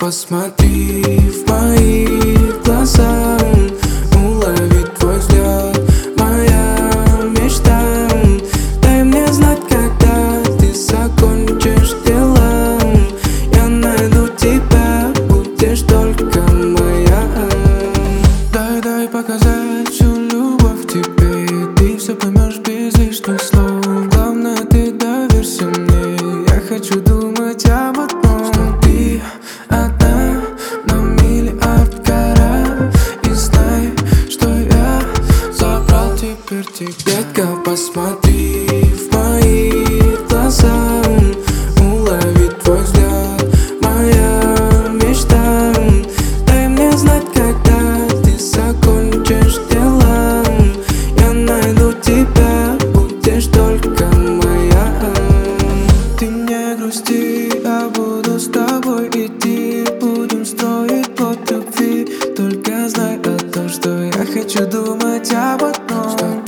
посмотри в мои глаза, уловить твой взгляд, моя мечта. Дай мне знать, когда ты закончишь дела. Я найду тебя, будешь только моя. Дай показать всю любовь тебе, и ты все поймешь без лишних слов. Главное, ты доверься мне, я хочу думать об одном, что ты одна на миллиард карат. И знай, что я забрал теперь тебя. Детка, посмотри в мои глаза, уловить твой взгляд, моя мечта. Дай мне знать, когда ты закончишь дела. Я найду тебя, будешь только моя. Ты не грусти, я буду с тобой идти. Будем строить плод любви. Только знай о том, что я хочу думать об одном.